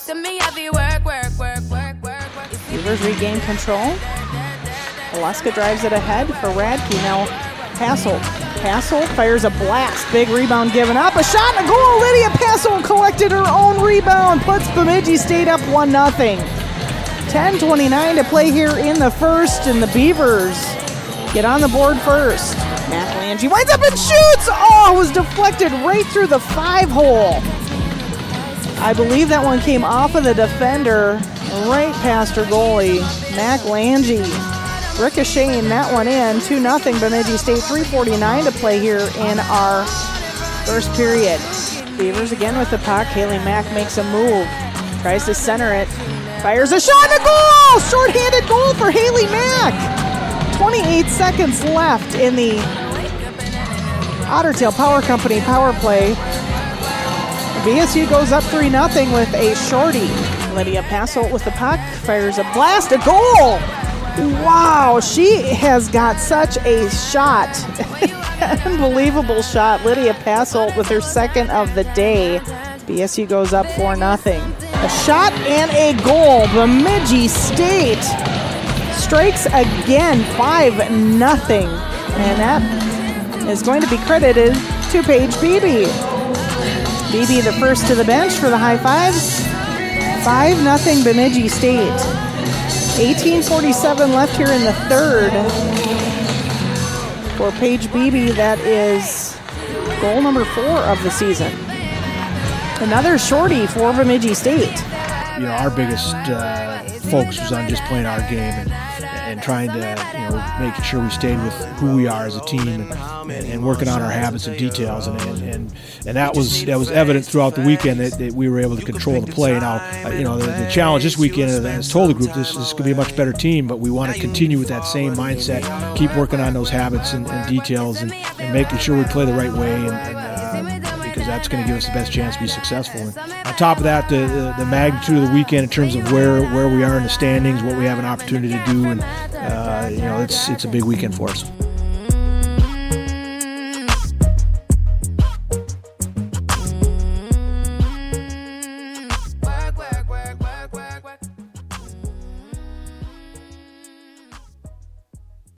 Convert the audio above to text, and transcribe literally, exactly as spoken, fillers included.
to me, I be work, work, work, work, work, work. Beavers regain control. Alaska drives it ahead for Radke. Now Passolt. Passolt fires a blast. Big rebound given up. A shot and a goal. Lydia Passolt collected her own rebound. Puts Bemidji State up one nothing. ten twenty-nine to play here in the first, and the Beavers get on the board first. McLangy winds up and shoots. Oh, it was deflected right through the five hole. I believe that one came off of the defender right past her goalie. McLangy ricocheting that one in. two nothing Bemidji State. three forty-nine to play here in our first period. Beavers again with the puck. Haley Mack makes a move. Tries to center it. Fires a shot and a goal! Short-handed goal for Haley Mack. twenty-eight seconds left in the Ottertail Power Company power play. B S U goes up three nothing with a shorty. Lydia Passolt with the puck. Fires a blast, a goal! Wow, she has got such a shot. Unbelievable shot. Lydia Passolt with her second of the day. B S U goes up four nothing. A shot and a goal. Bemidji State strikes again, five nothing. And that is going to be credited to Paige Beebe. Beebe the first to the bench for the high fives. five nothing Bemidji State. eighteen forty-seven left here in the third. For Paige Beebe, that is goal number four of the season. Another shorty for Bemidji State. You know, our biggest uh, focus was on just playing our game and, and trying to, you know, making sure we stayed with who we are as a team and, and, and working on our habits and details. And and, and, and that was that was evident throughout the weekend that, that we were able to control the play. Now, uh, you know, the, the challenge this weekend has told the group this, this is going to be a much better team, but we want to continue with that same mindset, keep working on those habits and, and details and, and making sure we play the right way and, and uh, because that's going to give us the best chance to be successful. And on top of that, the, the the magnitude of the weekend in terms of where where we are in the standings, what we have an opportunity to do, and uh, you know, it's it's a big weekend for us.